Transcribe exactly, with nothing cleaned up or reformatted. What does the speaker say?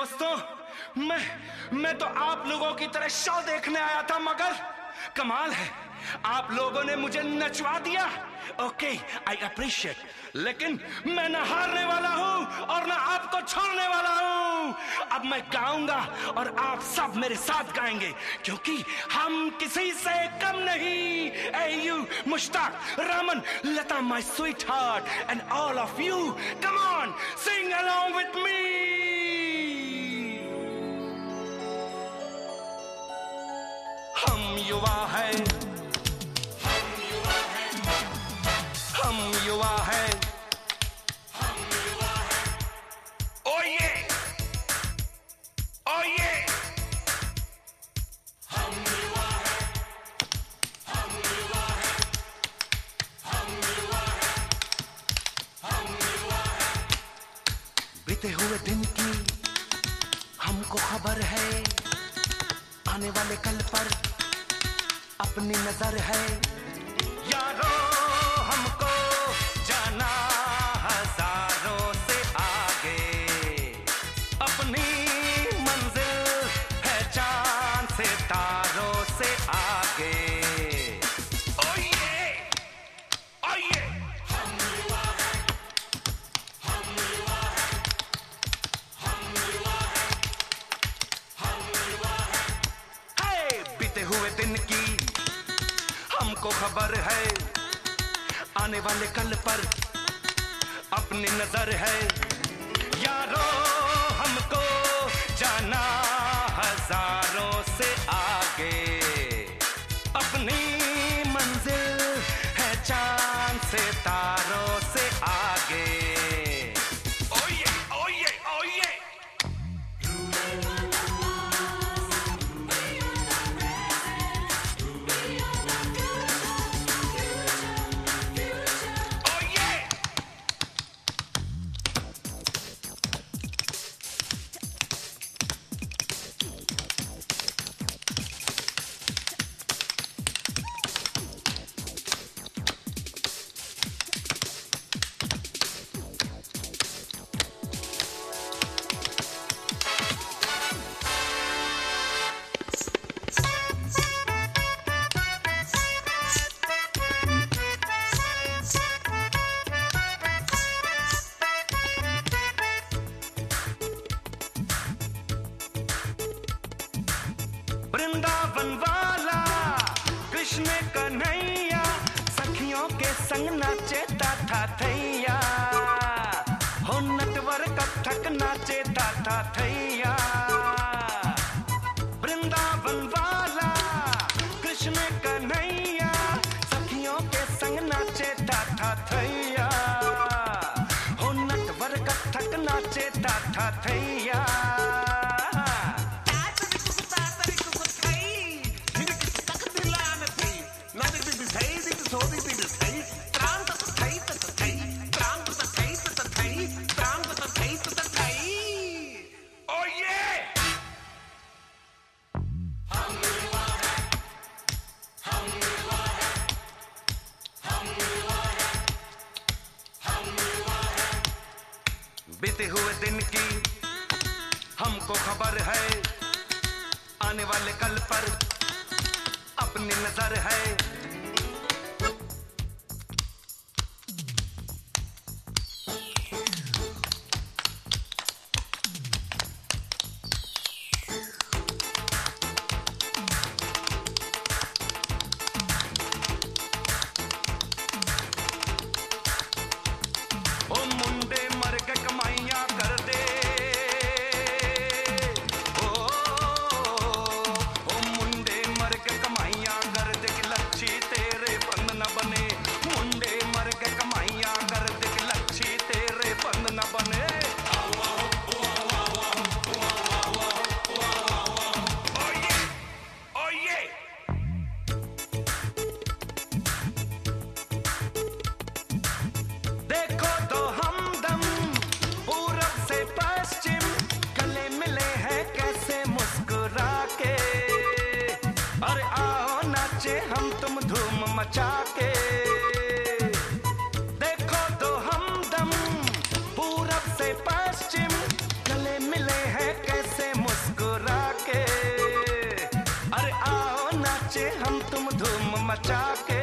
दोस्तों, मैं मैं तो आप लोगों की तरह शो देखने आया था, मगर कमाल है, आप लोगों ने मुझे नचवा दिया। ओके, आई अप्रिशिएट, लेकिन मैं न हारने वाला हूं और न आपको छोड़ने वाला हूं। अब मैं गाऊंगा और आप सब मेरे साथ गाएंगे, क्योंकि हम किसी से कम नहीं। A U Mushtaq, Raman, Lata, my sweetheart and all of you, come on, sing along with me. हम युवा हैं, हम युवा हैं, हम युवा हैं, हम युवा हैं। ओ ये, ओ ये, हम युवा हैं, हम युवा हैं, हम युवा हैं, हम युवा हैं। बीते हुए दिन की हमको खबर है, आने वाले कल पर अपनी नजर है। यारो हमको जाना हजारों से आगे, अपनी मंजिल है चांद से तारों से आगे। ओ ये, ओ ये, हम युवा हैं, हम युवा हैं, हम युवा हैं, हम युवा हैं। हे, बीते हुए दिन की हमको खबर है, आने वाले कल पर अपनी नजर है। यारो हमको जाना हजारों से आगे, अपनी मंजिल है चांद से तारों से आगे। ओ ये, ओ ये, ओ ये। वृंदावन वाला कृष्ण कन्हैया, सखियों के संग नाचे था थैया, हो नटवर कथक नाचे था थैया। वृंदावन वाला कृष्ण कन्हैया, सखियों के संग नाचे था थैया, हो नटवर कथक नाचे था थैया। बीते हुए दिन की हमको खबर है, आने वाले कल पर अपनी नजर है। ओ मुंडे मर के कमाइयां कर दे, ओ, ओ मुंडे मर के कमाइयां कर दे कि लच्छी तेरे बंद न बने। मुंडे मर के कमाइयां कर दे कि लच्छी तेरे बंद न बने। ओ ये, ओ ये। देखो तो हमदम पूरब से पश्चिम, गले मिले हैं कैसे मुस्कुरा के। अरे आओ नाचे हम तुम धूम मचा के। देखो तो हमदम पूरब से पश्चिम, गले मिले हैं कैसे बचा के